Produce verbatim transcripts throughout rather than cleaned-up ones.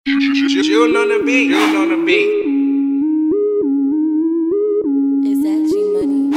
June on the beat, June on the beat. Is that G Money?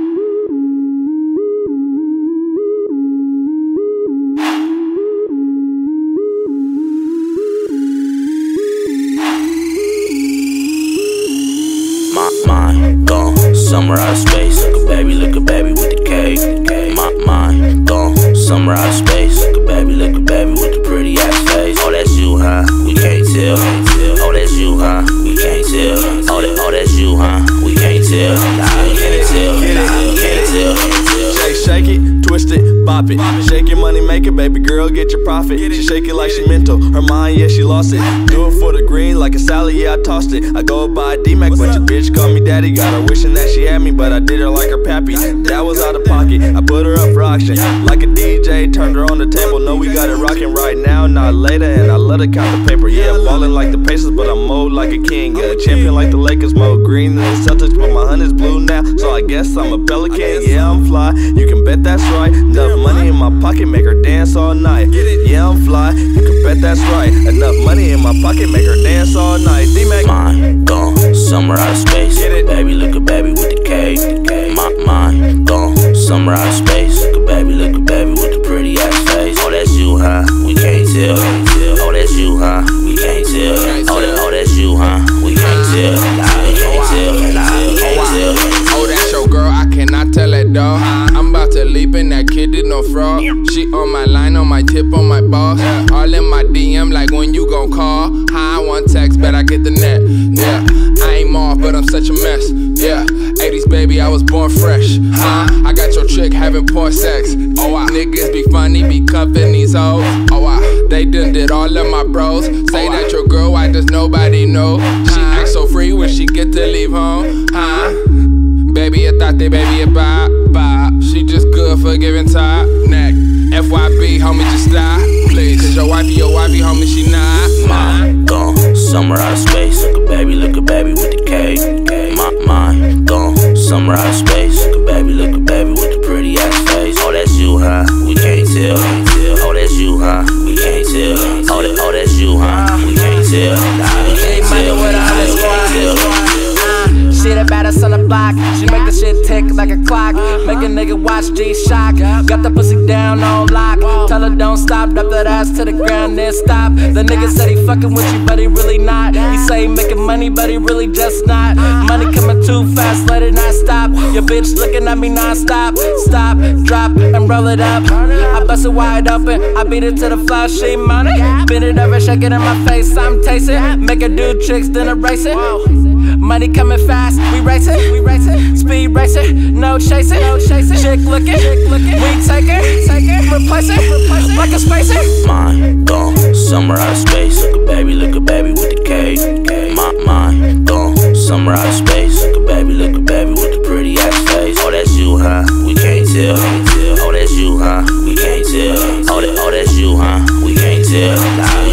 My mind gone, somewhere out of space. Look a baby, look a baby with the cake. My mind gone, somewhere out of space. Look a baby, look a baby with the pretty ass face. Oh, that's you, huh? We can't tell. Oh, that's you, huh? We can't tell. Oh, that, oh, that's you, huh? We can't tell. Nah, we can't tell. Nah, we can't tell. Shake, shake it, twist it, bop it. Shake your money, make it, baby girl, get your profit. She shake it like she mental. Her mind, yeah, she lost it. Do it for the green like a salad, yeah, I tossed it. I go by D-Mac, but your bitch call me daddy. Got her wishing that she had me, but I did her like her pappy. That was out of pocket. I put her up for auction like a D J, turned her on the table. No, we got it rocking right now, not later. And I love to count the paper. Yeah, I'm ballin' like the Pacers, but I'm mowed like a king. Yeah, champion like the Lakers, mode green than the Celtics, but my hunt is blue now. So I guess I'm a pelican. Yeah, I'm fly. You can bet that's right. Enough money in my pocket, make her dance all night. Yeah, I'm fly. You can bet that's right. Enough money in my pocket, make her dance all night. D-Mac. Mind gone, somewhere out of space. Look a baby, look a baby with the cake. My mind gone, somewhere out of space. Look a baby, look a baby with the pretty ass face. Oh, that's you, huh? We can't tell. Oh, that's you, huh? We can't tell. Oh, that, oh, that's you, huh? We can't tell. Nah, we can't tell. Nah, we can't tell. Oh, that's your girl, I cannot tell that dog. I'm about to leap in that kid, did no fraud. She on my line, on my tip, on my boss. All in my D M, like when you gon' call. Hi, one text, bet I get the net. Yeah, I ain't off, but I'm such a mess. Yeah, eighties baby, I was born fresh. Huh? I got your chick having poor sex. Oh, I niggas be funny, be cuffing these hoes. Oh, I they done did all of my bros. Say that your girl, why does nobody know? She act so free when she get to leave home. Huh? Baby, I thought they baby a bop, bop. She just good for giving top, neck. F Y B, homie, just stop, please. Cause your wifey, your wifey, homie, she not. Mind gone, somewhere out of space. Look a baby, look a baby with the cake. My mind gone, somewhere out of space. Look a baby, look a baby with the pretty ass face. Oh, that's you, huh? We can't tell. Oh, that's you, huh? We can't tell. Oh, that, oh, that's you, huh? We can't tell. Nah, we can't tell. Nah, we can't tell. She the baddest on the block. She make the shit tick like a clock. Make a nigga watch G-Shock. Got the pussy down on lock. Tell her don't stop, drop that ass to the ground, then stop. The nigga said he fucking with you, but he really not. He say he making money, but he really just not. Money coming too fast, let it not stop. Your bitch looking at me non-stop. Stop, drop, and roll it up. I bust it wide open, I beat it to the floor, she money. Bend it over, shake it in my face, I'm tasting. Make her do tricks, then erase it. Money coming fast, we racing, we racing, speed racing, no chasing, no chasing. Chick looking, chick looking, we take her, take her, replace her, replace her, like a spacer. Mind gone, somewhere out of space. Look a baby, look a baby with the cake. My mind gone, somewhere out of space. Look a baby, look a baby with the pretty ass face. Oh, that's you, huh? We can't tell. Oh, that's you, huh? We can't tell. Oh, that, oh, that's you, huh? We can't tell. Nah,